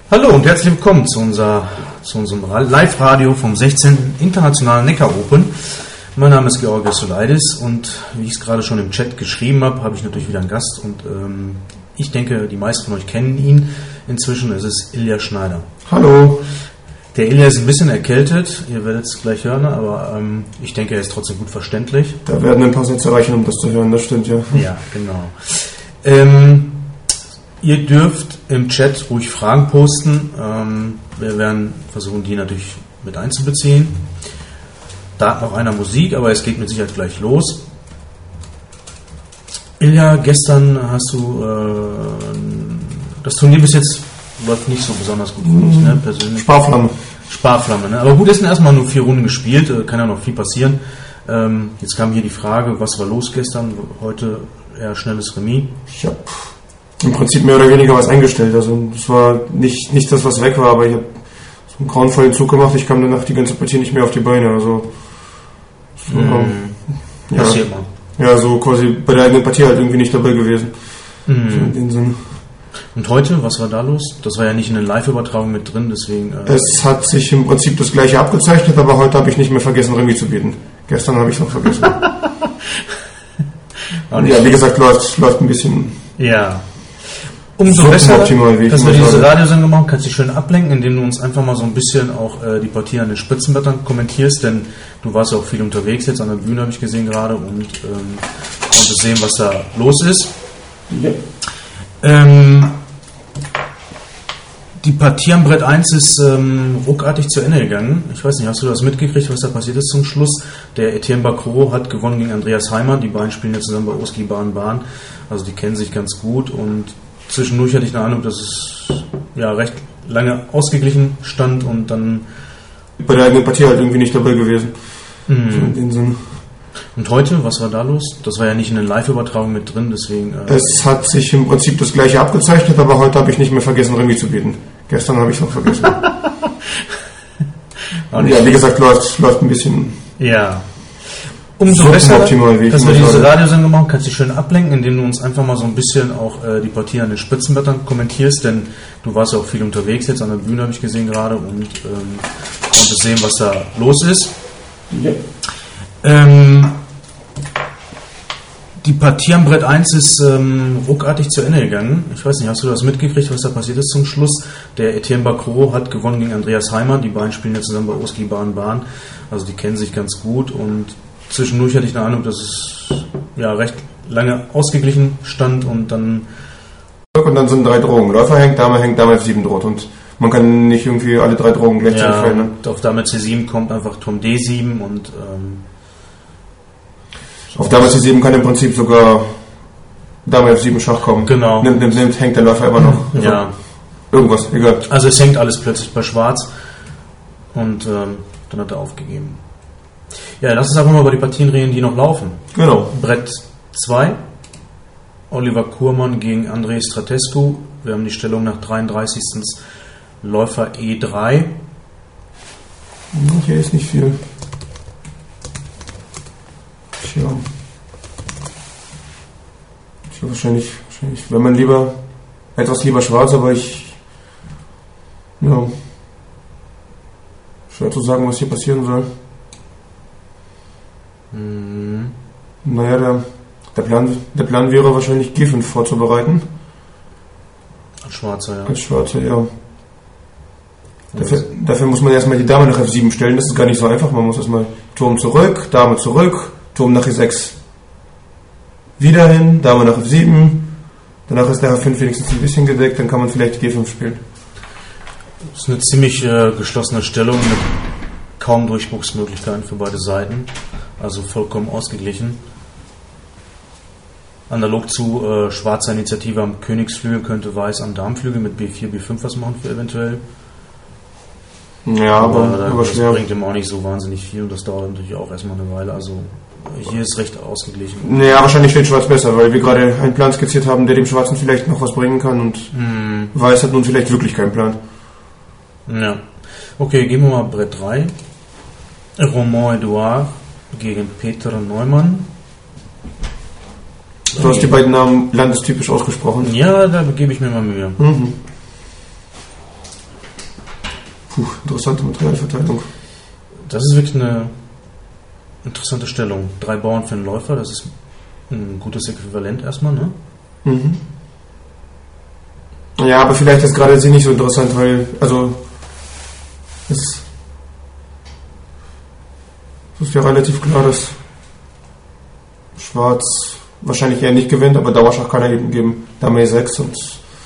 Hallo und herzlich willkommen zu unserem Live-Radio vom 16. Internationalen Neckar Open. Mein Name ist Georgios Solaidis und wie ich es gerade schon im Chat geschrieben habe, habe ich natürlich wieder einen Gast und ich denke, die meisten von euch kennen ihn inzwischen. Es ist Ilja Schneider. Hallo. Der Ilja ist ein bisschen erkältet, ihr werdet es gleich hören, aber ich denke, er ist trotzdem gut verständlich. Da werden ein paar Sätze reichen, um das zu hören, das stimmt, ja. Ja, genau. Ihr dürft im Chat ruhig Fragen posten. Wir werden versuchen, die natürlich mit einzubeziehen. Da hat noch einer Musik, aber es geht mit Sicherheit gleich los. Ilja, gestern hast du das Turnier bis jetzt läuft nicht so besonders gut für dich, ne? Persönlich. Sparflamme, ne? Aber gut, es sind erstmal nur 4 Runden gespielt, kann ja noch viel passieren. Jetzt kam hier die Frage, was war los gestern? Heute eher schnelles Remis. Ich habe im Prinzip mehr oder weniger was eingestellt. Also es war nicht das, was weg war, aber ich habe so einen grauenvollen Zug gemacht. Ich kam danach die ganze Partie nicht mehr auf die Beine. Also passiert mal. Ja, so quasi bei der eigenen Partie halt irgendwie nicht dabei gewesen. So in dem Sinne. Und heute, was war da los? Das war ja nicht in der Live-Übertragung mit drin, deswegen... Es hat sich im Prinzip das Gleiche abgezeichnet, aber heute habe ich nicht mehr vergessen, Remis zu bieten. Gestern habe ich es noch vergessen. Ja, wie gesagt, läuft ein bisschen... Ja. Umso besser, dass wir diese Radiosendung machen, kannst du dich schön ablenken, indem du uns einfach mal so ein bisschen auch die Partie an den Spitzenblättern kommentierst, denn du warst ja auch viel unterwegs jetzt an der Bühne, habe ich gesehen gerade, und konntest sehen, was da los ist. Ja. Die Partie am Brett 1 ist ruckartig zu Ende gegangen. Ich weiß nicht, hast du das mitgekriegt, was da passiert ist zum Schluss? Der Etienne Bacrot hat gewonnen gegen Andreas Heimer. Die beiden spielen ja zusammen bei Oski Bahn. Also die kennen sich ganz gut und zwischendurch hatte ich eine Ahnung, dass es ja recht lange ausgeglichen stand und dann... Bei der eigenen Partie halt irgendwie nicht dabei gewesen. So in dem Sinne. Und heute, was war da los? Das war ja nicht in der Live-Übertragung mit drin, deswegen... Es hat sich im Prinzip das Gleiche abgezeichnet, aber heute habe ich nicht mehr vergessen, Remis zu bieten. Gestern habe ich es noch vergessen. Ja, wie gesagt, läuft ein bisschen... Ja. Umso besser, dass wir diese Radiosendung machen, kannst du dich schön ablenken, indem du uns einfach mal so ein bisschen auch die Partie an den Spitzenblättern kommentierst, denn du warst ja auch viel unterwegs jetzt an der Bühne, habe ich gesehen gerade, und konntest sehen, was da los ist. Ja. Die Partie am Brett 1 ist ruckartig zu Ende gegangen. Ich weiß nicht, hast du das mitgekriegt, was da passiert ist zum Schluss? Der Etienne Bacrot hat gewonnen gegen Andreas Heimer. Die beiden spielen ja zusammen bei Oski Bahn. Also die kennen sich ganz gut und zwischendurch hatte ich eine Ahnung, dass es ja recht lange ausgeglichen stand und dann... Und dann sind 3 Drogen. Läufer hängt, Dame F7 droht und man kann nicht irgendwie alle 3 Drogen gleichzeitig fällen. Ne? Auf Dame C7 kommt einfach Turm D7 und... Auf Dame C7 kann im Prinzip sogar Dame F7 Schach kommen. Genau. Nimmt, hängt der Läufer immer noch. Also ja. Irgendwas, egal. Also es hängt alles plötzlich bei Schwarz und dann hat er aufgegeben. Ja, lass uns einfach mal über die Partien reden, die noch laufen. Genau. Brett 2, Oliver Kurmann gegen Andrei Stratescu. Wir haben die Stellung nach 33. Läufer E3. Hier ist nicht viel. Tja. Wahrscheinlich, wenn man etwas lieber schwarz, aber schwer zu sagen, was hier passieren soll. Naja, der Plan wäre wahrscheinlich G5 vorzubereiten. Als Schwarzer, ja. Als Schwarzer, ja. Dafür muss man erstmal die Dame nach F7 stellen, das ist gar nicht so einfach. Man muss erstmal Turm zurück, Dame zurück, Turm nach E6. Wieder hin, Dame nach F7. Danach ist der H5 wenigstens ein bisschen gedeckt, dann kann man vielleicht G5 spielen. Das ist eine ziemlich geschlossene Stellung mit kaum Durchbruchsmöglichkeiten für beide Seiten. Also vollkommen ausgeglichen. Analog zu schwarzer Initiative am Königsflügel könnte Weiß am Darmflügel mit B4, B5 was machen für eventuell. Ja, aber das schwer. Bringt ihm auch nicht so wahnsinnig viel und das dauert natürlich auch erstmal eine Weile. Also hier ist recht ausgeglichen. Naja, wahrscheinlich steht Schwarz besser, weil wir gerade einen Plan skizziert haben, der dem Schwarzen vielleicht noch was bringen kann und Weiß hat nun vielleicht wirklich keinen Plan. Ja. Okay, gehen wir mal Brett 3. Romain Edouard gegen Peter Neumann. Du hast die beiden Namen landestypisch ausgesprochen. Ja, da gebe ich mir mal Mühe. Interessante Materialverteilung. Das ist wirklich eine interessante Stellung. 3 Bauern für einen Läufer, das ist ein gutes Äquivalent erstmal, ne? Mhm. Ja, aber vielleicht ist gerade sie nicht so interessant, weil, also, es ist ja relativ klar, dass Schwarz wahrscheinlich eher nicht gewinnt, aber Dauerschach kann er eben geben. Dame E6 und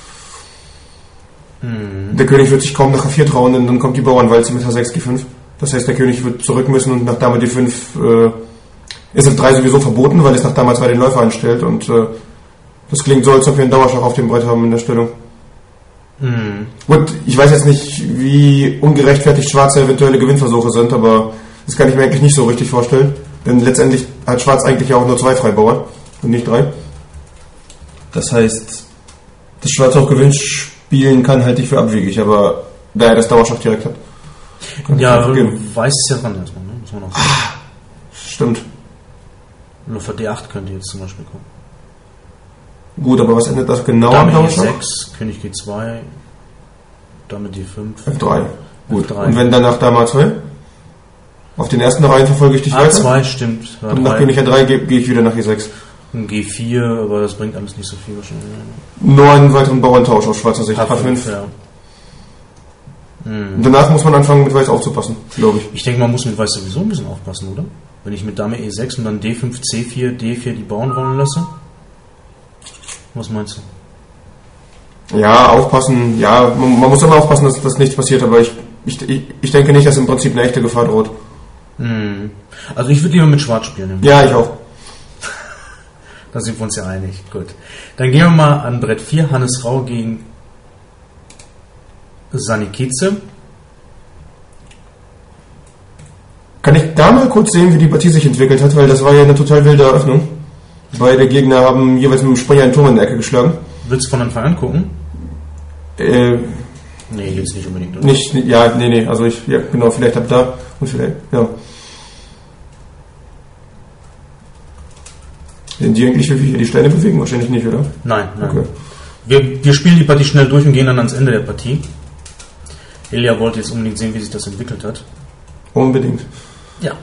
der König wird sich kaum nach H4 trauen, denn dann kommt die Bauernwalze mit H6, G5. Das heißt, der König wird zurück müssen und nach Dame D5 ist F3 sowieso verboten, weil es nach Dame 2 den Läufer anstellt und das klingt so, als ob wir einen Dauerschach auf dem Brett haben in der Stellung. Gut, ich weiß jetzt nicht, wie ungerechtfertigt Schwarze eventuelle Gewinnversuche sind, aber das kann ich mir eigentlich nicht so richtig vorstellen, denn letztendlich hat Schwarz eigentlich ja auch nur 2 Freibauern und nicht 3. Das heißt, dass Schwarz auch Gewinn spielen kann, halte ich für abwegig, aber da er das Dauerschach direkt hat. Ja, weiß es ja dran erstmal, ne? Muss man auch sagen. Stimmt. Läufer D8 könnte jetzt zum Beispiel kommen. Gut, aber was ändert das genau Dame am Dauerschach? E6, König G2, Dame D5. F3. Gut. F3. Und wenn danach Dame A2? Auf den ersten Reihen verfolge ich dich weiter. A2 stimmt. A3. Und nach König A3 gehe ich wieder nach E6. G4, aber das bringt alles nicht so viel wahrscheinlich. Nur einen weiteren Bauerntausch aus schwarzer Sicht. H5, ja. Und danach muss man anfangen, mit Weiß aufzupassen, glaube ich. Ich denke, man muss mit Weiß sowieso ein bisschen aufpassen, oder? Wenn ich mit Dame E6 und dann D5, C4, D4 die Bauern rollen lasse? Was meinst du? Ja, aufpassen. Ja, man muss immer aufpassen, dass nichts passiert, aber ich denke nicht, dass im Prinzip eine echte Gefahr droht. Also ich würde lieber mit Schwarz spielen. Ja, ich auch. Da sind wir uns ja einig. Gut. Dann gehen wir mal an Brett 4. Hannes Rau gegen Sani Kietze. Kann ich da mal kurz sehen, wie die Partie sich entwickelt hat, weil das war ja eine total wilde Eröffnung. Beide Gegner haben jeweils mit dem Springer einen Turm in der Ecke geschlagen. Willst du von Anfang an gucken? Nee, jetzt nicht unbedingt, oder? Nee. Also genau, vielleicht ab da und vielleicht, ja. Sind die eigentlich, wie wir hier die Steine bewegen? Wahrscheinlich nicht, oder? Nein. Okay. Wir spielen die Partie schnell durch und gehen dann ans Ende der Partie. Ilja wollte jetzt unbedingt sehen, wie sich das entwickelt hat. Unbedingt. Ja.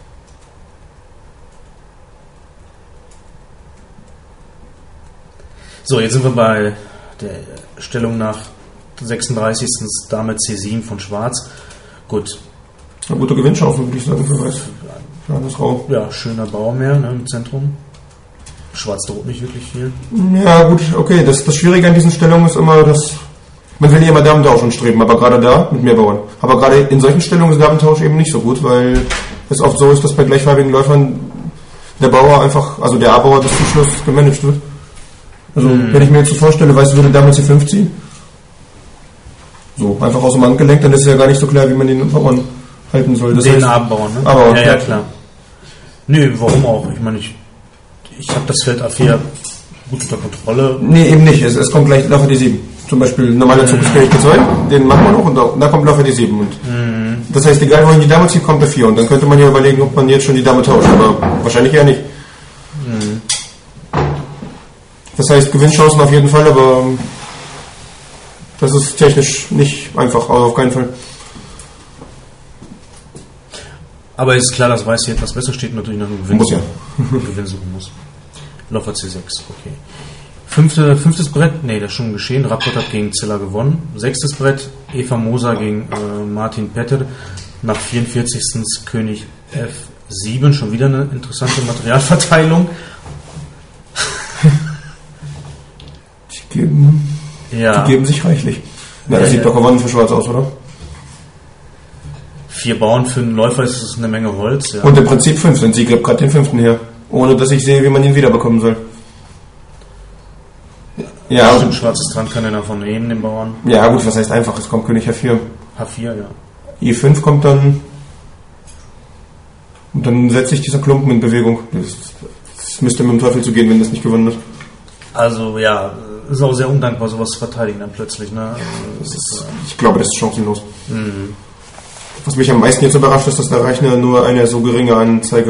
So, jetzt sind wir bei der Stellung nach 36. Dame C7 von Schwarz. Gut. Eine gute Gewinnchance, würde ich sagen, für Weiß. Für Hannes Rau. Ja, schöner Bauer im Zentrum. Schwarz droht nicht wirklich viel. Ja, gut, okay. Das Schwierige an diesen Stellungen ist immer, dass man will ja immer Damentausch anstreben, aber gerade da mit mehr Bauern. Aber gerade in solchen Stellungen ist Damentausch eben nicht so gut, weil es oft so ist, dass bei gleichfarbigen Läufern der Bauer einfach, also der A-Bauer bis zum Schluss gemanagt wird. Also, wenn ich mir jetzt so vorstelle, Weiß würde Dame C5 ziehen, so, einfach aus dem Handgelenk, dann ist es ja gar nicht so klar, wie man den Bauern halten soll. Das den heißt, Abenbauern, ne? Aber, ja, klar. Nö, warum auch? Ich meine, ich habe das Feld A4 gut unter Kontrolle. Nee, eben nicht. Es kommt gleich Läufer D7. Zum Beispiel normaler Zug ist König D2, den machen wir noch und da kommt Läufer D7. Und das heißt, egal wohin die Dame zieht, kommt D4. Und dann könnte man ja überlegen, ob man jetzt schon die Dame tauscht, aber wahrscheinlich eher nicht. Das heißt, Gewinnchancen auf jeden Fall, aber das ist technisch nicht einfach, aber auf keinen Fall. Aber ist klar, dass Weiß hier etwas besser steht und natürlich noch einen Gewinn suchen muss. Läufer C6, okay. Fünftes Brett, nee, das ist schon geschehen. Rapport hat gegen Ziller gewonnen. 6. Brett, Eva Moser gegen Martin Petter. Nach 44. König F7, schon wieder eine interessante Materialverteilung. Die geben sich reichlich. Na, das sieht doch gewonnen für Schwarz aus, oder? 4 Bauern für einen Läufer ist es eine Menge Holz. Ja. Und im Prinzip 5, denn sie gräbt gerade den 5. her. Ohne dass ich sehe, wie man ihn wiederbekommen soll. Ja, stimmt, schwarzes dran kann er davon nehmen, den Bauern. Ja, gut, was heißt einfach? Es kommt König H4. H4, ja. E5 kommt dann. Und dann setzt sich dieser Klumpen in Bewegung. Das müsste mit dem Teufel zu gehen, wenn das nicht gewonnen ist. Also, ja, ist auch sehr undankbar, sowas zu verteidigen dann plötzlich, ne? Ich glaube, das ist chancenlos. Was mich am meisten jetzt überrascht, ist, dass der Reichner nur eine so geringe anzeigt.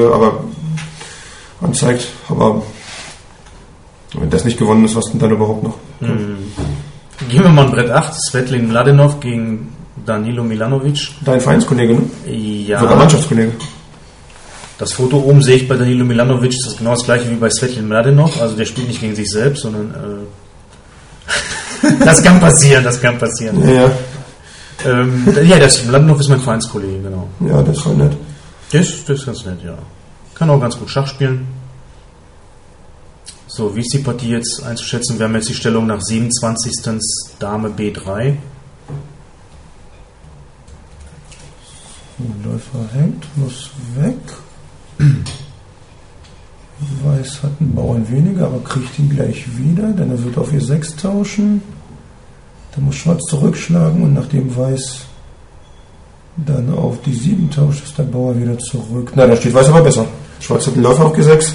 Aber wenn das nicht gewonnen ist, was denn dann überhaupt noch? Gehen wir mal an Brett 8, Svetlin Mladenov gegen Danilo Milanovic. Dein Vereinskollege, ne? Ja. Sogar Mannschaftskollege. Das Foto oben sehe ich bei Danilo Milanovic, das ist genau das gleiche wie bei Svetlin Mladenov, also der spielt nicht gegen sich selbst, sondern das kann passieren. Ja. Mladenov ist mein Vereinskollege, genau. Ja, das ist voll nett. Das ist ganz nett, ja. Kann auch ganz gut Schach spielen. So, wie ist die Partie jetzt einzuschätzen? Wir haben jetzt die Stellung nach 27. Dame B3. Läufer hängt, muss weg. Weiß hat einen Bauern weniger, aber kriegt ihn gleich wieder, denn er wird auf E6 tauschen. Dann muss Schwarz zurückschlagen und nachdem Weiß dann auf die 7 tauscht, ist der Bauer wieder zurück. Nein, da steht Weiß aber besser. Schwarz hat einen Läufer auf G6.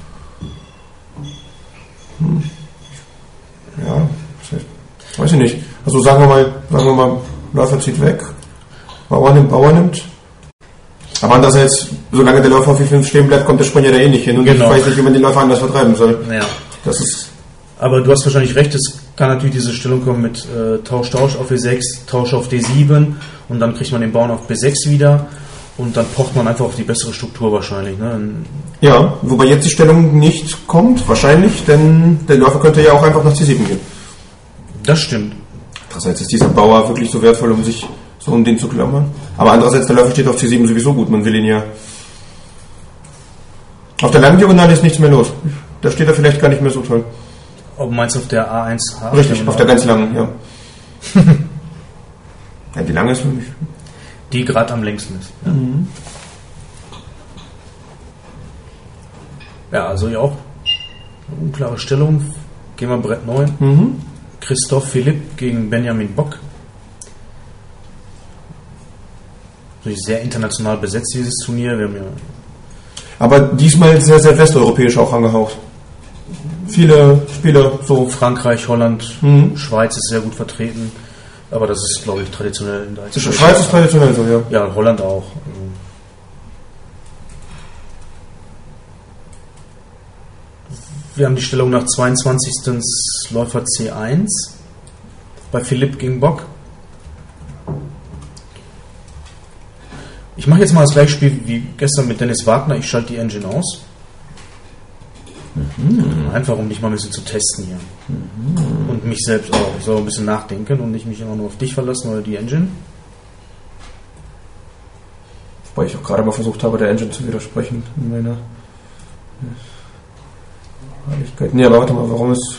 Ja, weiß ich nicht. Also sagen wir mal, Läufer zieht weg, Bauer nimmt. Aber andererseits, solange der Läufer auf E5 stehen bleibt, kommt der Springer da eh nicht hin. Und genau. Ich weiß nicht, wie man den Läufer anders vertreiben soll. Ja. Das ist. Aber du hast wahrscheinlich recht, es kann natürlich diese Stellung kommen mit Tausch auf E6, Tausch auf D7 und dann kriegt man den Bauern auf B6 wieder und dann pocht man einfach auf die bessere Struktur wahrscheinlich. Ne? Ja, wobei jetzt die Stellung nicht kommt, wahrscheinlich, denn der Läufer könnte ja auch einfach nach C7 gehen. Das stimmt. Andererseits ist dieser Bauer wirklich so wertvoll, um sich so um den zu klammern. Aber andererseits, der Läufer steht auf C7 sowieso gut, man will ihn ja. Auf der langen Diagonale ist nichts mehr los. Da steht er vielleicht gar nicht mehr so toll. Ob meinst du auf der A1H? Richtig, auf der ganz langen, ja. Ja, die lange ist für mich. Die gerade am längsten ist. Ja, ja, also hier auch eine unklare Stellung. Gehen wir Brett 9. Christoph Philipp gegen Benjamin Bock. Natürlich sehr international besetzt, dieses Turnier. Wir haben ja aber diesmal sehr, sehr westeuropäisch auch angehaucht. Viele Spieler so. Frankreich, Holland, Schweiz ist sehr gut vertreten. Aber das ist, glaube ich, traditionell in der Schweiz ist traditionell so, ja. Ja, Holland auch. Wir haben die Stellung nach 22. Läufer C1 bei Philipp gegen Bock. Ich mache jetzt mal das gleiche Spiel wie gestern mit Dennis Wagner. Ich schalte die Engine aus. Einfach, um dich mal ein bisschen zu testen hier. Und mich selbst auch. Ich soll ein bisschen nachdenken und nicht mich immer nur auf dich verlassen oder die Engine. Wobei ich auch gerade mal versucht habe, der Engine zu widersprechen in meiner Heiligkeit. Nee, aber warte mal, warum ist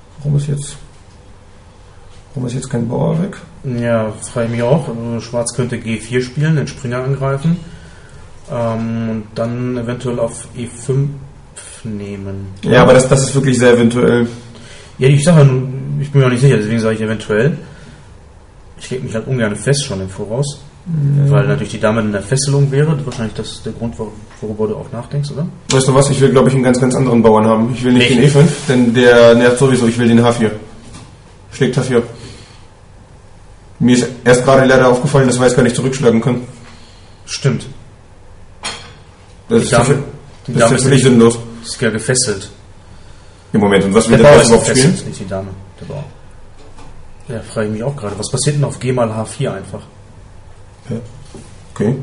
jetzt kein Bauer weg? Ja, frage ich mich auch. Schwarz könnte G4 spielen, den Springer angreifen. Und dann eventuell auf E5 nehmen. Ja, aber das ist wirklich sehr eventuell. Ja, ich sage ja, ich bin mir auch nicht sicher, deswegen sage ich eventuell. Ich lege mich halt ungern fest schon im Voraus. Weil natürlich die Dame in der Fesselung wäre. Wahrscheinlich das ist der Grund, worüber du auch nachdenkst, oder? Weißt du was? Ich will, glaube ich, einen ganz, ganz anderen Bauern haben. Ich will nicht den E5, denn der nervt sowieso. Ich will den H4. Schlägt H4. Mir ist erst gerade leider aufgefallen, dass Weiß gar nicht zurückschlagen kann. Stimmt. Das ist völlig sinnlos. Das ist ja gefesselt. Im Moment. Und was will der der Bauer Weiß überhaupt spielen? Nicht die Dame, der Bauer. Ja, frage ich mich auch gerade. Was passiert denn auf G mal H4 einfach? Ja. Okay.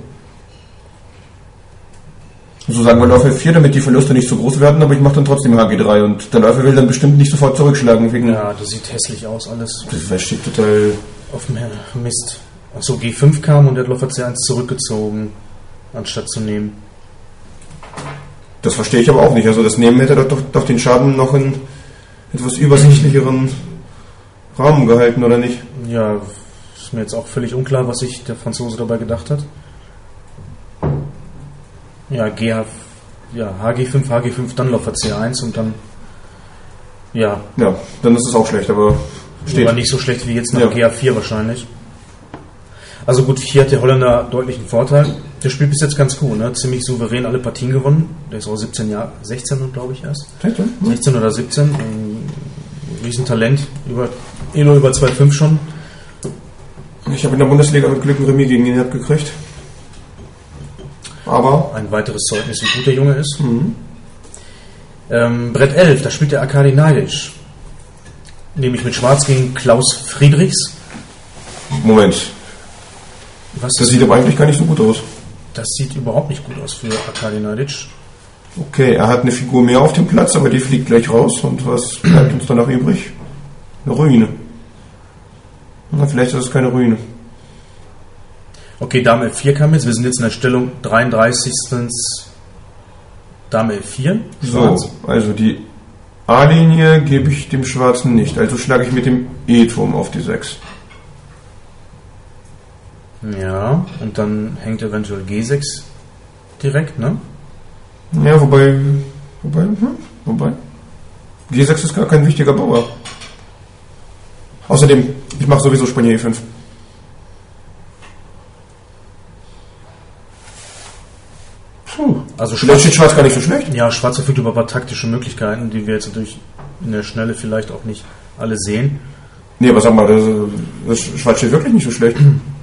So sagen wir Läufer 4, damit die Verluste nicht so groß werden, aber ich mache dann trotzdem HG3 und der Läufer will dann bestimmt nicht sofort zurückschlagen. Wegen ja, das sieht hässlich aus alles. Das steht total auf dem Mist. Achso, G5 kam und der Läufer C1 zurückgezogen, anstatt zu nehmen. Das verstehe ich aber auch nicht. Also das Nehmen hätte doch den Schaden noch in etwas übersichtlicheren Rahmen gehalten, oder nicht? Ja, ist mir jetzt auch völlig unklar, was sich der Franzose dabei gedacht hat. Ja, HG5, dann Läufer C1 und dann ja. Ja, dann ist es auch schlecht, aber steht. Aber nicht so schlecht wie jetzt nach GH4 wahrscheinlich. Also gut, 4 hat der Holländer deutlichen Vorteil. Der spielt bis jetzt ganz cool, ne? Ziemlich souverän alle Partien gewonnen. Der ist auch 16 glaube ich erst. 16 oder 17. Ein Riesentalent. Über 2,5 schon. Ich habe in der Bundesliga mit Glück ein Remis gegen ihn gekriegt. Aber ein weiteres Zeugnis, wie gut der Junge ist. Brett 11, da spielt der Arkadi Neidic. Nämlich mit Schwarz gegen Klaus Friedrichs. Moment. Das sieht aber eigentlich gar nicht so gut aus. Das sieht überhaupt nicht gut aus für Arkadi Nadic. Okay, er hat eine Figur mehr auf dem Platz, aber die fliegt gleich raus. Und was bleibt uns danach übrig? Eine Ruine. Na, vielleicht ist es keine Ruine. Okay, Dame F4 kam jetzt. Wir sind jetzt in der Stellung 33. Dame F4. Schwarz. So, also die A-Linie gebe ich dem Schwarzen nicht. Also schlage ich mit dem E-Turm auf die 6. Ja, und dann hängt eventuell G6 direkt, ne? Ja, wobei. G6 ist gar kein wichtiger Bauer. Außerdem, ich mache sowieso Spanier E5. Also Vielleicht steht Schwarz gar nicht so schlecht. Ja, Schwarz verfügt über ein paar taktische Möglichkeiten, die wir jetzt natürlich in der Schnelle vielleicht auch nicht alle sehen. Nee, aber sag mal, das Schwarz steht wirklich nicht so schlecht.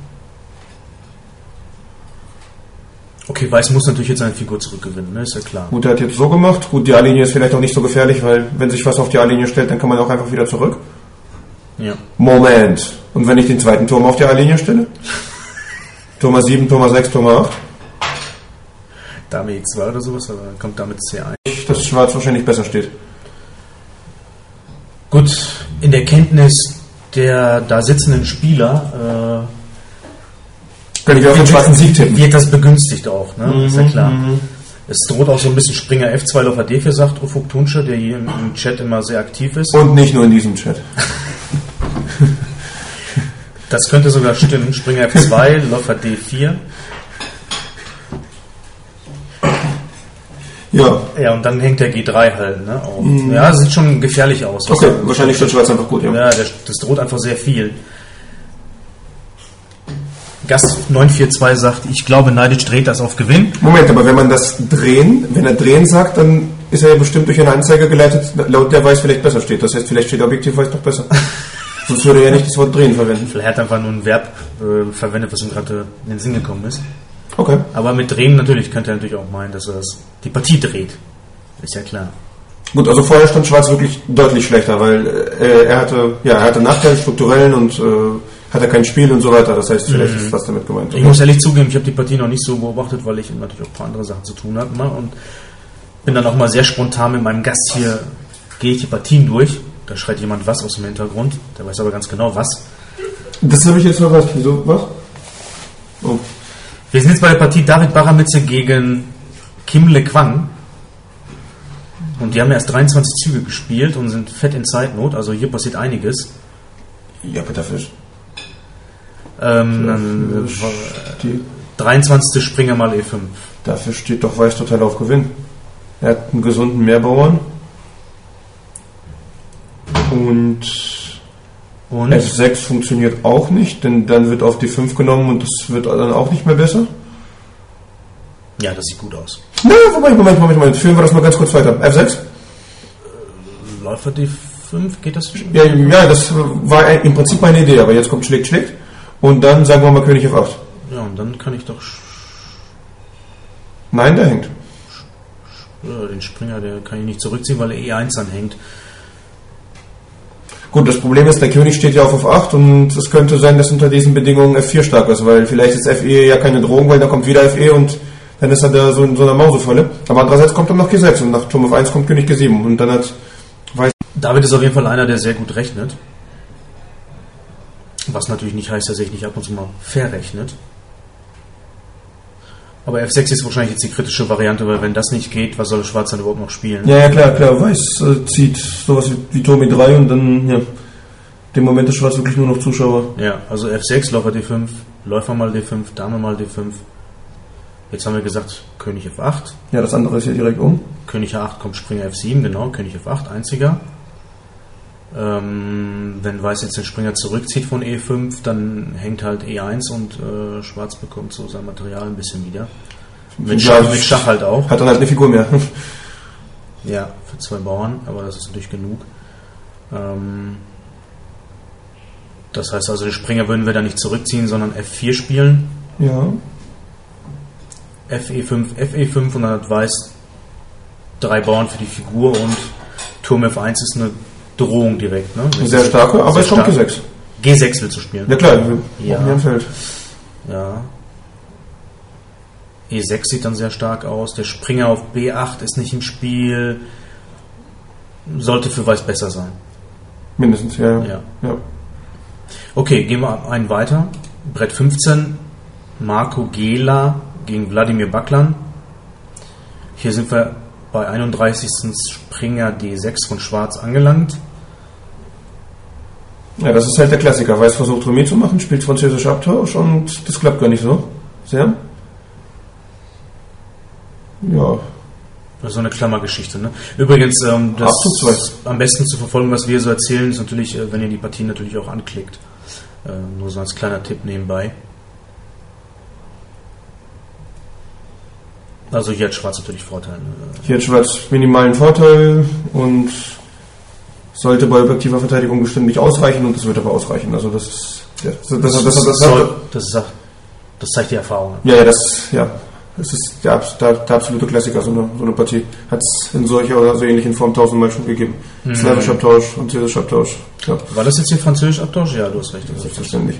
Okay, Weiß muss natürlich jetzt seine Figur zurückgewinnen, ne? Ist ja klar. Gut, er hat jetzt so gemacht. Gut, die A-Linie ist vielleicht auch nicht so gefährlich, weil wenn sich was auf die A-Linie stellt, dann kann man auch einfach wieder zurück. Ja. Moment. Und wenn ich den zweiten Turm auf die A-Linie stelle? Turm 7, Turm 6, Turm 8? Dame E2 oder sowas, aber dann kommt damit C1. Dass Schwarz wahrscheinlich besser steht. Gut, in der Kenntnis der da sitzenden Spieler Kann ich auf den schwarzen Sieg tippen. wird das begünstigt auch, ne? Ist ja klar. Es droht auch so ein bisschen Springer F2 Läufer D4, sagt Ufuk Tunce, der hier im Chat immer sehr aktiv ist. Und nicht nur in diesem Chat. Das könnte sogar stimmen. Springer F2, Läufer D4. Ja. Ja, und dann hängt der G3 halt, ne? Auf. Ja, sieht schon gefährlich aus. Okay, wahrscheinlich steht Schwarz einfach gut, ja. Ja, das droht einfach sehr viel. Gast 942 sagt, ich glaube, Nadic dreht das auf Gewinn. Moment, aber wenn er drehen sagt, dann ist er ja bestimmt durch eine Anzeige geleitet, laut der Weiß vielleicht besser steht. Das heißt, vielleicht steht objektiv Weiß doch besser. Sonst würde er ja nicht das Wort drehen verwenden. Vielleicht hat er einfach nur ein Verb verwendet, was ihm gerade in den Sinn gekommen ist. Okay. Aber mit drehen natürlich könnte er natürlich auch meinen, dass er die Partie dreht. Ist ja klar. Gut, also vorher stand Schwarz wirklich deutlich schlechter, weil er hatte Nachteile strukturellen und hat er kein Spiel und so weiter. Das heißt, vielleicht ist das damit gemeint. Ich muss ehrlich zugeben, ich habe die Partie noch nicht so beobachtet, weil ich natürlich auch ein paar andere Sachen zu tun habe. Und bin dann auch mal sehr spontan mit meinem Gast hier, gehe ich die Partien durch. Da schreit jemand was aus dem Hintergrund. Der weiß aber ganz genau was. Das habe ich jetzt verpasst. Wieso? Was? Oh. Wir sind jetzt bei der Partie David Baramitze gegen Kim Le Quang. Und die haben erst 23 Züge gespielt und sind fett in Zeitnot. Also hier passiert einiges. Ja, aber dafür 23. Springer mal E5. Dafür steht doch Weiß total auf Gewinn. Er hat einen gesunden Mehrbauern. Und F6 funktioniert auch nicht, denn dann wird auf die 5 genommen und das wird dann auch nicht mehr besser. Ja, das sieht gut aus. Na, Moment. Führen wir das mal ganz kurz weiter. F6? Läufer D5, geht das schon? Ja, das war im Prinzip meine Idee, aber jetzt kommt schlägt. Und dann sagen wir mal König F8. Ja, und dann kann ich doch... Nein, der hängt. Den Springer, der kann ich nicht zurückziehen, weil er E1 dann hängt. Gut, das Problem ist, der König steht ja auf F8 und es könnte sein, dass unter diesen Bedingungen F4 stark ist, weil vielleicht ist FE ja keine Drohung, weil da kommt wieder FE und dann ist er da so in so einer Mausefalle. Aber andererseits kommt dann noch G6 und nach Turm F1 kommt König G7 und dann hat Weiß... David ist auf jeden Fall einer, der sehr gut rechnet. Was natürlich nicht heißt, dass er sich nicht ab und zu mal verrechnet. Aber F6 ist wahrscheinlich jetzt die kritische Variante, weil wenn das nicht geht, was soll Schwarz dann überhaupt noch spielen? Ja, klar. Weiß zieht sowas wie Turm E3 und dann, ja, dem Moment ist Schwarz wirklich nur noch Zuschauer. Ja, also F6, Läufer D5, Läufer mal D5, Dame mal D5. Jetzt haben wir gesagt, König F8. Ja, das andere ist ja direkt um. König H8 kommt Springer F7, genau, König F8, einziger. Wenn Weiß jetzt den Springer zurückzieht von E5, dann hängt halt E1 und Schwarz bekommt so sein Material ein bisschen wieder. Mit Schach halt auch. Hat dann halt eine Figur mehr. Ja, für 2 Bauern, aber das ist natürlich genug. Das heißt also, den Springer würden wir da nicht zurückziehen, sondern F4 spielen. Ja. Fe5, Fe5 und dann hat Weiß 3 Bauern für die Figur und Turm F1 ist eine Drohung direkt. Ne? Sehr starke, aber es kommt G6. G6 willst du spielen? Ja klar, ja. Feld. Ja. E6 sieht dann sehr stark aus. Der Springer auf B8 ist nicht im Spiel. Sollte für Weiß besser sein. Mindestens, ja. Okay, gehen wir einen weiter. Brett 15. Marco Gela gegen Wladimir Baklan. Hier sind wir bei 31. Springer D6 von Schwarz angelangt. Ja, das ist halt der Klassiker. Weiß versucht Remis zu machen, spielt französisch Abtausch und das klappt gar nicht so sehr. Ja. Das ist so eine Klammergeschichte, ne? Übrigens, das am besten zu verfolgen, was wir so erzählen, ist natürlich, wenn ihr die Partien natürlich auch anklickt. Nur so als kleiner Tipp nebenbei. Also hier hat Schwarz natürlich Vorteile. Hier hat Schwarz minimalen Vorteil und sollte bei objektiver Verteidigung bestimmt nicht ausreichen und das wird aber ausreichen. Also das zeigt die Erfahrung. Das ist der absolute Klassiker, so eine Partie. Hat es in solcher oder so ähnlichen Form 1000-mal schon gegeben. Slawischer Abtausch, französischer Abtausch. Ja. War das jetzt hier französischer Abtausch? Ja, du hast recht. Selbstverständlich.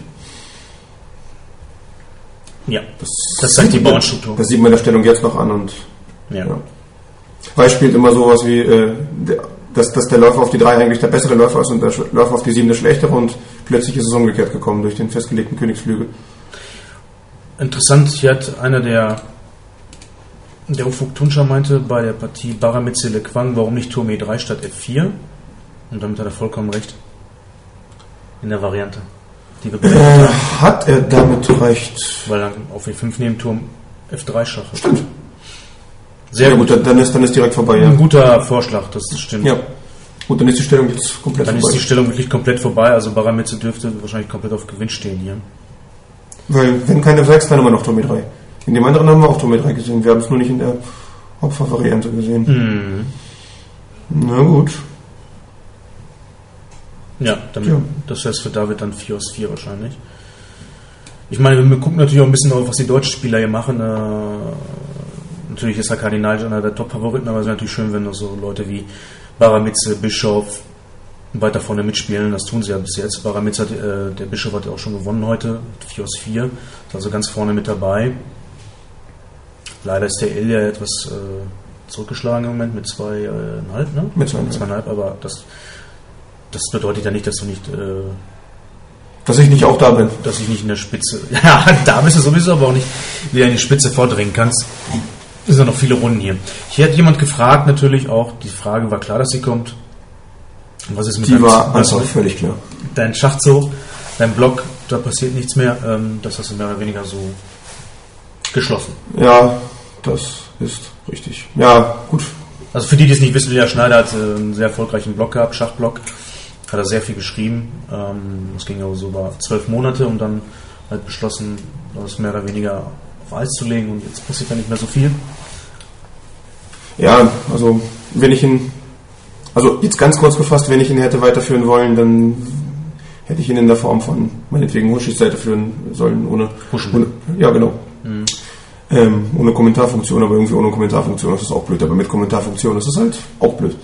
Ja, das zeigt die Bauernstruktur. Das sieht man in der Stellung jetzt noch an. Und ja. Weil spielt immer sowas wie, dass der Läufer auf die 3 eigentlich der bessere Läufer ist und der Läufer auf die 7 der schlechtere und plötzlich ist es umgekehrt gekommen durch den festgelegten Königsflügel. Interessant, hier hat einer der Ufuk Tunscher meinte bei der Partie Baramitze-Le Quang, warum nicht Turm E3 statt F4? Und damit hat er vollkommen recht. In der Variante. Die wir hat er damit recht? Weil dann auf E5 neben Turm F3 Schach. Stimmt. Sehr gut. Dann ist direkt vorbei, ja. Ein guter Vorschlag, das stimmt. Ja. Gut, dann ist die Stellung jetzt komplett vorbei. Dann ist die Stellung wirklich komplett vorbei, also Baramitze dürfte wahrscheinlich komplett auf Gewinn stehen hier. Weil, wenn keine F6, dann haben wir noch Turm E3. In dem anderen haben wir auch Turm E3 gesehen. Wir haben es nur nicht in der Opfervariante gesehen. Na gut. Ja, das heißt für David dann 4 aus 4 wahrscheinlich. Ich meine, wir gucken natürlich auch ein bisschen auf, was die deutschen Spieler hier machen. Natürlich ist der Kardinal einer der Top-Favoriten, aber es wäre natürlich schön, wenn noch so Leute wie Baramitze, Bischof weiter vorne mitspielen. Das tun sie ja bis jetzt. Baramitze hat, der Bischof hat ja auch schon gewonnen heute, 4 aus 4. Ist also ganz vorne mit dabei. Leider ist der Ilja etwas zurückgeschlagen im Moment mit 2,5, ne? Mit 2,5, aber das bedeutet ja nicht, dass du nicht... dass ich nicht auch da bin. Dass ich nicht in der Spitze... Ja, da bist du sowieso, aber auch nicht wieder in die Spitze vordringen kannst. Es sind noch viele Runden hier. Hier hat jemand gefragt, natürlich auch, die Frage war klar, dass sie kommt. Was ist mit die war einfach völlig klar. Dein Schachzug, dein Block, da passiert nichts mehr. Das hast du mehr oder weniger so geschlossen. Ja, das ist richtig. Ja, gut. Also für die es nicht wissen, Ilja Schneider hat einen sehr erfolgreichen Block gehabt, Schachblock. Hat er sehr viel geschrieben. Das ging aber so über 12 Monate und dann halt beschlossen, das mehr oder weniger auf Eis zu legen und jetzt passiert ja nicht mehr so viel. Ja, also wenn ich ihn, also jetzt ganz kurz gefasst, wenn ich ihn hätte weiterführen wollen, dann hätte ich ihn in der Form von meinetwegen Huschis Seite führen sollen, ohne ja genau. Ohne Kommentarfunktion, aber irgendwie ohne Kommentarfunktion, das ist auch blöd, aber mit Kommentarfunktion ist es halt auch blöd.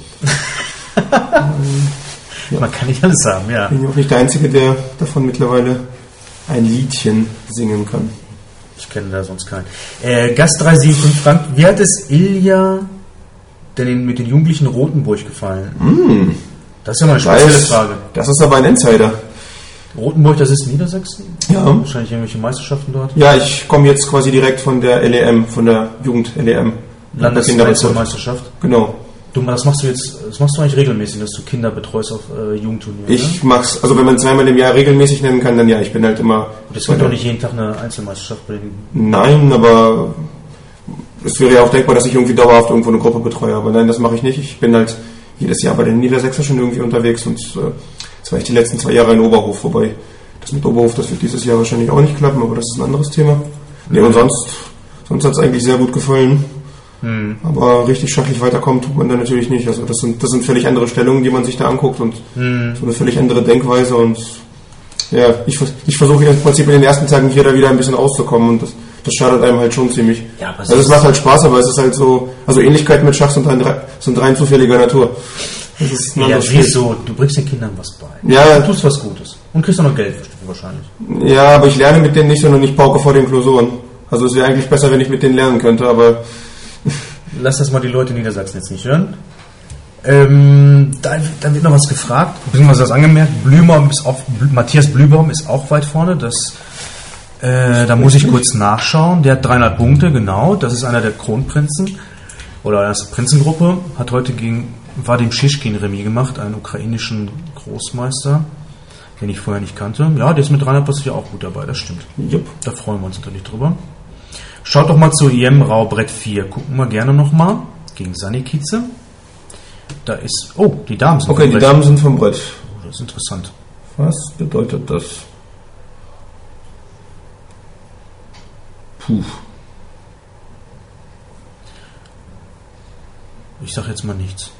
Ja. Man kann nicht alles haben, ja. Bin ich auch nicht der Einzige, der davon mittlerweile ein Liedchen singen kann. Ich kenne da sonst keinen. Gast 375 Frank, wie hat es Ilja denn mit den Jugendlichen Rotenburg gefallen? Das ist ja mal eine spezielle Frage. Das ist aber ein Insider. Rotenburg, das ist Niedersachsen? Ja. Wahrscheinlich irgendwelche Meisterschaften dort? Ja, ich komme jetzt quasi direkt von der LEM, von der Jugend-LEM. Landesmeisterschaft? Genau. Das machst du eigentlich regelmäßig, dass du Kinder betreust auf Jugendturnieren? Ich mach's, also wenn man zweimal im Jahr regelmäßig nennen kann, dann ja, ich bin halt immer... Das wird doch nicht jeden Tag eine Einzelmeisterschaft bringen. Nein, aber es wäre ja auch denkbar, dass ich irgendwie dauerhaft irgendwo eine Gruppe betreue, aber nein, das mache ich nicht. Ich bin halt jedes Jahr bei den Niedersächsern schon irgendwie unterwegs und das war ich die letzten 2 Jahre in Oberhof, wobei das mit Oberhof, das wird dieses Jahr wahrscheinlich auch nicht klappen, aber das ist ein anderes Thema. Nee, und sonst hat es eigentlich sehr gut gefallen. Aber richtig schachlich weiterkommen tut man da natürlich nicht. Also das sind völlig andere Stellungen, die man sich da anguckt und so eine völlig andere Denkweise und ja, ich versuche im Prinzip in den ersten Tagen hier da wieder ein bisschen rauszukommen und das schadet einem halt schon ziemlich. Ja, also es macht halt Spaß, aber es ist halt so, also Ähnlichkeiten mit Schach sind rein zufälliger Natur. Das ist ja, wieso? Du bringst den Kindern was bei. Ja. Du tust was Gutes und kriegst auch noch Geld. wahrscheinlich. Ja, aber ich lerne mit denen nicht, sondern ich pauke vor den Klausuren. Also es wäre eigentlich besser, wenn ich mit denen lernen könnte, aber... Lass das mal die Leute in Niedersachsen jetzt nicht hören. Dann wird noch was gefragt, beziehungsweise was angemerkt. Matthias Blühbaum ist auch weit vorne. Da muss ich kurz nachschauen. Der hat 300 Punkte, genau. Das ist einer der Kronprinzen oder der Prinzengruppe. Hat heute war dem Schischkin Remis gemacht, einen ukrainischen Großmeister, den ich vorher nicht kannte. Ja, der ist mit 300 plötzlich auch gut dabei, das stimmt. Jupp. Da freuen wir uns natürlich drüber. Schaut doch mal zu EM Rau Brett 4. Gucken wir gerne nochmal gegen Sanikice. Da ist... Oh, die Damen sind vom Brett. Okay, die Damen sind vom Brett. Oh, das ist interessant. Was bedeutet das? Puh. Ich sag jetzt mal nichts.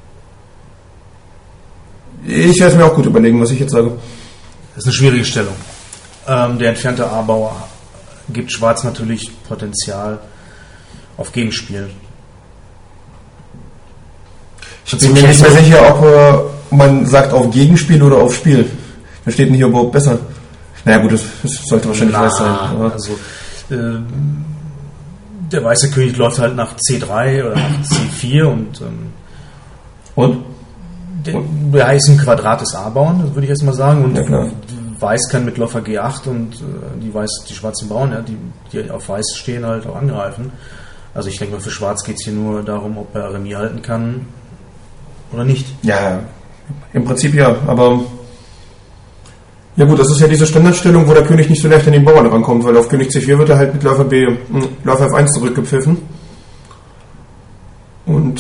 Ich werde es mir auch gut überlegen, was ich jetzt sage. Das ist eine schwierige Stellung. Der entfernte A-Bauer gibt Schwarz natürlich Potenzial auf Gegenspiel. Ich bin mir nicht mehr sicher, ob man sagt auf Gegenspiel oder auf Spiel. Da steht denn hier überhaupt besser. Naja gut, das sollte wahrscheinlich weiß sein. Ja. Also der weiße König läuft halt nach C3 oder nach C4 und der ist ein Quadrat des A-Bauern, das würde ich jetzt mal sagen. Und ja, Weiß kann mit Läufer G8 und die schwarzen Bauern, ja, die auf Weiß stehen, halt auch angreifen. Also ich denke mal, für Schwarz geht es hier nur darum, ob er Remis halten kann oder nicht. Ja, im Prinzip ja, aber ja gut, das ist ja diese Standardstellung, wo der König nicht so leicht an den Bauern rankommt, weil auf König C4 wird er halt mit Läufer F1 zurückgepfiffen. Und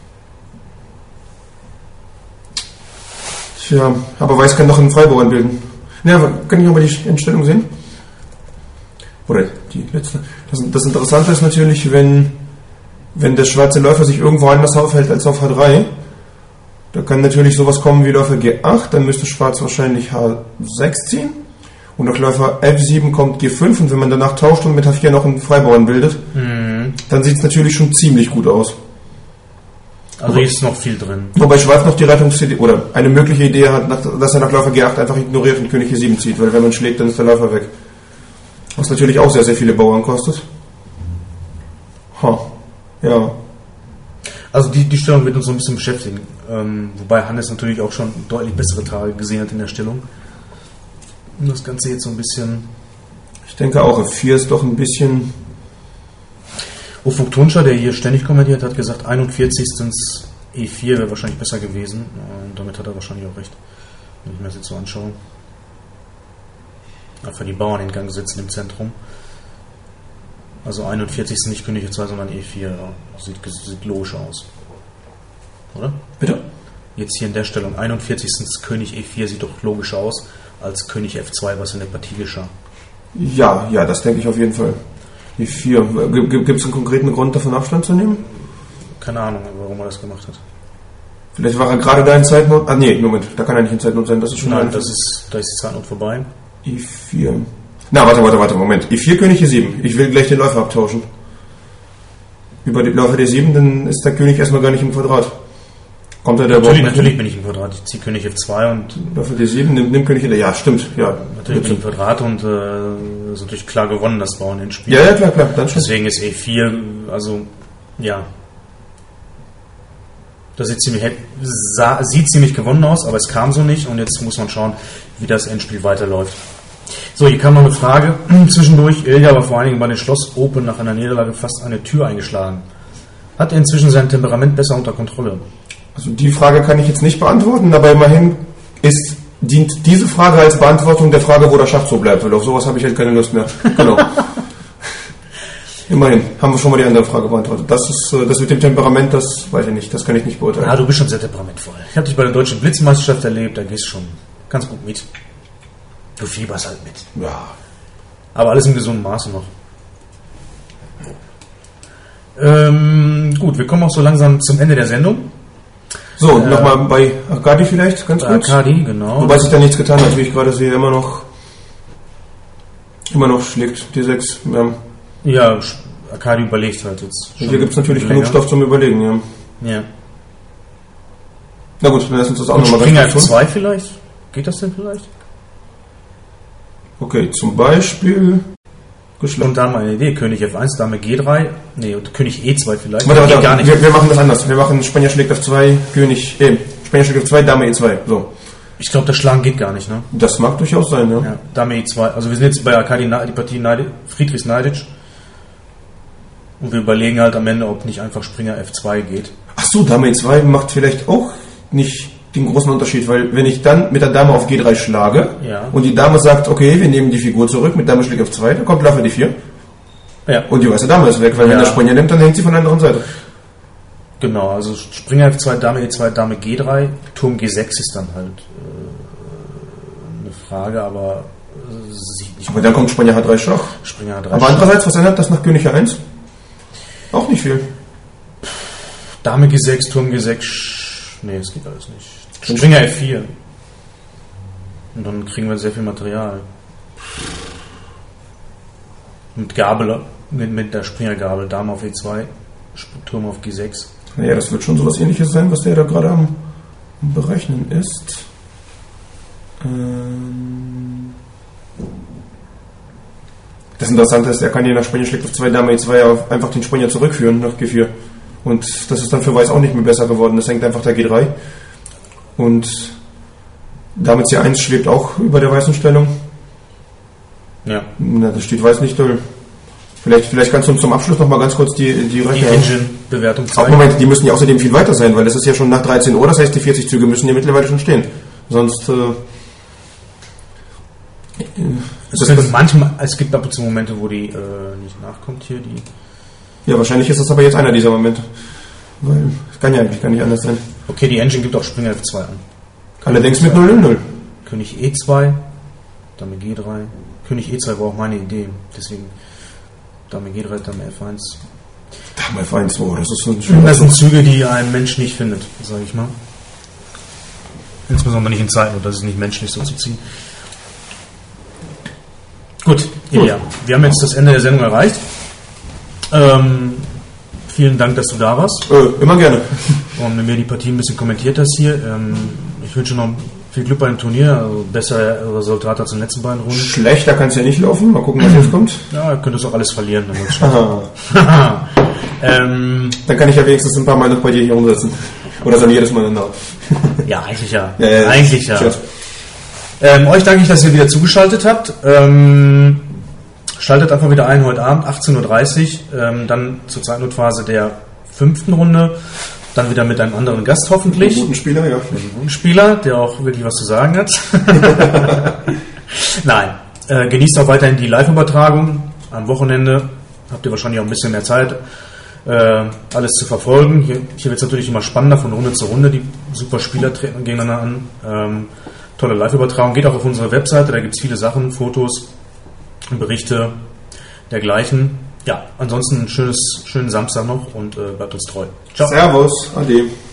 tja, aber Weiß kann doch einen Freibauern bilden. Ja, kann ich noch mal die Entstellung sehen? Oder die letzte. Das Interessante ist natürlich, wenn der schwarze Läufer sich irgendwo anders aufhält als auf H3, da kann natürlich sowas kommen wie Läufer G8, dann müsste Schwarz wahrscheinlich H6 ziehen. Und auf Läufer F7 kommt G5 und wenn man danach tauscht und mit H4 noch einen Freibauern bildet, dann sieht es natürlich schon ziemlich gut aus. Also hier ist noch viel drin. Wobei Schwarz noch die Rettungsidee oder eine mögliche Idee hat, dass er nach Läufer G8 einfach ignoriert und König G7 zieht, weil wenn man schlägt, dann ist der Läufer weg. Was natürlich auch sehr, sehr viele Bauern kostet. Ja. Also die Stellung wird uns so ein bisschen beschäftigen. Wobei Hannes natürlich auch schon deutlich bessere Tage gesehen hat in der Stellung. Und das Ganze jetzt so ein bisschen... Ich denke auch, F4 ist doch ein bisschen... Ufuk Tunscher, der hier ständig kommentiert, hat gesagt, 41. E4 wäre wahrscheinlich besser gewesen. Und damit hat er wahrscheinlich auch recht, wenn ich mir das jetzt so anschaue. Einfach die Bauern in Gang sitzen im Zentrum. Also 41. nicht König E2, sondern E4. Ja. Sieht logisch aus. Oder? Bitte? Jetzt hier in der Stellung. 41. König E4 sieht doch logischer aus als König F2, was in der Partie geschah. Ja, das denke ich auf jeden Fall. E4. Gibt es einen konkreten Grund, davon Abstand zu nehmen? Keine Ahnung, warum er das gemacht hat. Vielleicht war er gerade da in Zeitnot. Moment, da kann er nicht in Zeitnot sein. Das ist schon Nein, da ist die Zeitnot vorbei. E4. Na, warte, Moment. E4, König E7. Ich will gleich den Läufer abtauschen. Über den Läufer D7, dann ist der König erstmal gar nicht im Quadrat. Kommt er Natürlich bin ich im Quadrat. Ich ziehe König F2 und... Läufer D7, nimmt König E7. Ja, stimmt. Ja, natürlich bin ich im Quadrat und ist natürlich klar gewonnen, das Bauern ins Spiel. Ja, klar. Dann deswegen ist E4, also, ja. Das sieht ziemlich gewonnen aus, aber es kam so nicht und jetzt muss man schauen, wie das Endspiel weiterläuft. So, hier kam noch eine Frage. Zwischendurch, Ilja war vor allen Dingen bei den Schloss Open nach einer Niederlage fast eine Tür eingeschlagen. Hat er inzwischen sein Temperament besser unter Kontrolle? Also die Frage kann ich jetzt nicht beantworten, aber immerhin dient diese Frage als Beantwortung der Frage, wo der Schach so bleibt, weil auf sowas habe ich halt keine Lust mehr. Genau. Immerhin, haben wir schon mal die andere Frage beantwortet. Das mit dem Temperament, das weiß ich nicht, das kann ich nicht beurteilen. Ja, du bist schon sehr temperamentvoll. Ich habe dich bei der Deutschen Blitzmeisterschaft erlebt, da gehst du schon ganz gut mit. Du fieberst halt mit. Ja. Aber alles im gesunden Maße noch. Gut, wir kommen auch so langsam zum Ende der Sendung. So, nochmal bei Arkadi vielleicht, ganz kurz. Arkadi, genau. Wobei sich da nichts getan hat, wie ich gerade sehe, immer noch schlägt D6. Ja, Arkadi überlegt halt jetzt. Hier gibt es natürlich genug Stoff zum Überlegen, ja. Na gut, dann lass uns das auch nochmal Springer F2 vielleicht? Geht das denn vielleicht? Okay, zum Beispiel geschlagen. Und da mal eine Idee, König F1, Dame G3, und König E2 vielleicht. Warte, Geht gar nicht. Wir machen das anders. Wir machen Spanier schlägt F2, Spanier schlägt F2, Dame E2. So. Ich glaube, das Schlagen geht gar nicht, ne? Das mag durchaus sein, ja. Ja, Dame E2. Also wir sind jetzt bei Arkadi, die Partie Friedrichs Neidic. Und wir überlegen halt am Ende, ob nicht einfach Springer F2 geht. Ach so, Dame E2 macht vielleicht auch nicht den großen Unterschied, weil wenn ich dann mit der Dame auf G3 schlage und die Dame sagt, okay, wir nehmen die Figur zurück, mit Dame schlägt F2, dann kommt Läufer D4. Ja. Und die weiße Dame ist weg, weil wenn der Springer nimmt, dann hängt sie von der anderen Seite. Genau, also Springer F2, Dame E2, Dame G3, Turm G6 ist dann halt eine Frage, aber sieht nicht. Aber dann kommt Springer H3 Schach. Springer H3 aber andererseits, was ändert das nach König H1? Auch nicht viel. Dame G6, Turm G6, nee, das geht alles nicht. Springer F4. Und dann kriegen wir sehr viel Material. Mit Gabel, mit der Springergabel, Dame auf E2, Turm auf G6. Naja, das wird schon sowas Ähnliches sein, was der da gerade am Berechnen ist. Das Interessante ist, er kann je nach Springer schlägt auf 2, Dame E2 einfach den Springer zurückführen nach G4. Und das ist dann für Weiß auch nicht mehr besser geworden. Das hängt einfach der G3. Und Dame C1 schwebt auch über der weißen Stellung. Ja. Na, das steht Weiß nicht doll. Vielleicht kannst du uns zum Abschluss noch mal ganz kurz die Engine-Bewertung zeigen. Moment, die müssen ja außerdem viel weiter sein, weil es ist ja schon nach 13 Uhr, das heißt, die 40 Züge müssen ja mittlerweile schon stehen. Sonst... es gibt ab und zu Momente, wo die nicht nachkommt hier. Ja, wahrscheinlich ist das aber jetzt einer dieser Momente. Weil es kann ja eigentlich gar nicht anders sein. Okay, die Engine gibt auch Springer F2 an. Allerdings mit 0-0. König E2, Dame G3. König E2 war auch meine Idee. Deswegen Dame G3, Dame F1. Dame F1, oh, das ist so ein schöner Das sind Züge, die ein Mensch nicht findet, sage ich mal. Insbesondere nicht in Zeiten, das ist nicht menschlich so zu ziehen. Gut, Ilja, wir haben jetzt das Ende der Sendung erreicht. Vielen Dank, dass du da warst. Immer gerne. Und mit mir die Partie ein bisschen kommentiert hast hier. Ich wünsche noch viel Glück beim Turnier. Also bessere Resultate als in den letzten beiden Runden. Schlechter kann es ja nicht laufen. Mal gucken, was jetzt kommt. Ja, ihr könnt es auch alles verlieren. Dann kann ich ja wenigstens ein paar Mal noch bei dir hier umsetzen. Oder dann jedes Mal danach. Ja, eigentlich ja. Eigentlich ja. Euch danke ich, dass ihr wieder zugeschaltet habt. Schaltet einfach wieder ein heute Abend, 18.30 Uhr, dann zur Zeitnotphase der 5. Runde. Dann wieder mit einem anderen Gast hoffentlich. Einen guten Spieler, ja. Einen guten Spieler, der auch wirklich was zu sagen hat. Nein, genießt auch weiterhin die Live-Übertragung. Am Wochenende habt ihr wahrscheinlich auch ein bisschen mehr Zeit, alles zu verfolgen. Hier wird es natürlich immer spannender von Runde zu Runde. Die super Spieler treten gegeneinander an. Tolle Live-Übertragung. Geht auch auf unsere Webseite, da gibt es viele Sachen, Fotos, Berichte dergleichen. Ja, ansonsten einen schönen Samstag noch und bleibt uns treu. Ciao. Servus, ade.